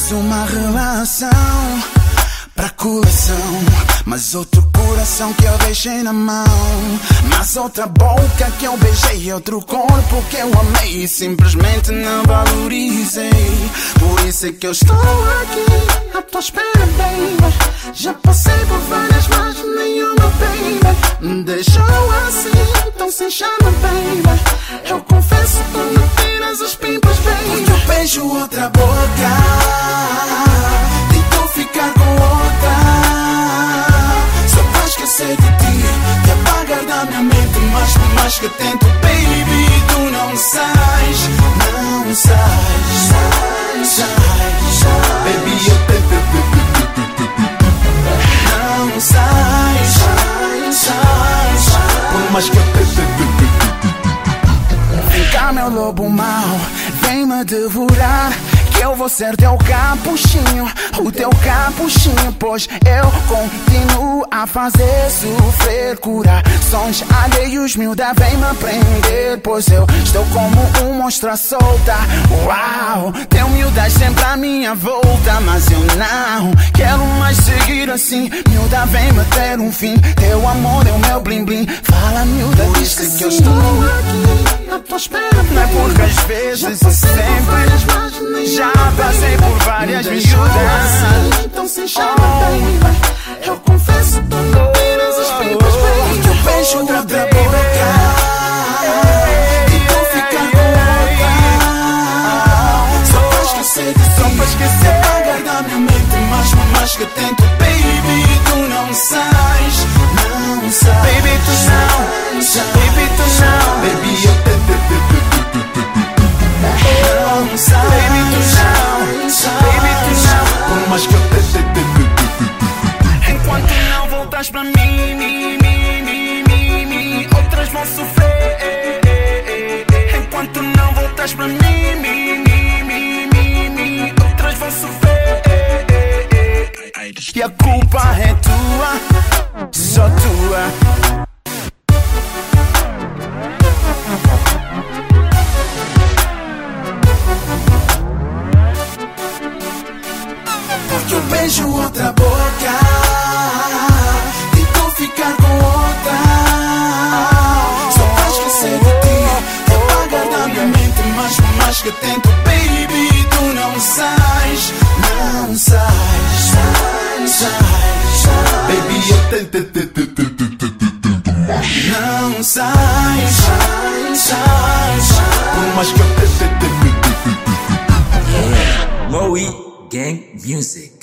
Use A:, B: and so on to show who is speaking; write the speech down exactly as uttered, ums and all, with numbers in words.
A: tivesse uma relação pra coração, mas outro coração que eu deixei na mão, mas outra boca que eu beijei, outro corpo que eu amei e simplesmente não valorizei. Por isso é que eu estou aqui à tua espera, baby. Já passei por várias, mas nenhuma, baby, me deixou assim, tão sem chama, baby. Eu confesso, tu me tiras as pimpas, baby. Porque eu beijo outra boca, tento ficar com outra, só pra esquecer de ti, te apagar da minha mente. Mas por mais que tento, baby, tu não sais, não sais, sais, sais. Baby, eu te não sais, sais, sais. Por mais que eu vem cá, meu lobo mau, vem me devorar, que eu vou ser teu capuchinho, o teu capuchinho, pois eu continuo a fazer sofrer corações alheios. Miúda, vem me prender, pois eu estou como um monstro à solta. Uau, teu miúdas sempre à minha volta, mas eu não quero mais seguir assim. Miúda, vem me ter um fim, teu amor é o meu blim blim. Fala, miúda, diz que, que eu estou aqui à tua espera. Não é porque às vezes e sempre já passei por várias miúdas, então se chama, baby. Eu confesso, tu não tiras as pipas, baby. Que eu beijo outra boca, e tu ficar com outra, só pra esquecer de ti, só pra esquecer, apagar da minha mente. Mas por mais que tento, baby, tu não sais, não sais. Baby, tu não, baby, tu não. Baby, eu te não sais, baby, tu não, baby, tu não. Por mais que eu te enquanto não voltas pra mim, mim, mim, mim, mim, mim, outras vão sofrer. Enquanto não voltas pra mim, mim, mim, mim, mim, mim, outras vão sofrer. E a culpa é tua, só tua. Porque eu beijo outra boca, tento ficar com outra, só pra esquecer de ti, te apagar da minha mente. Mas por mais que tento, baby, tu não sais, não sais, sais, sais. Baby, eu tento, não sais, sais, sais. Por mais que eu tento.
B: Moe Gang Music.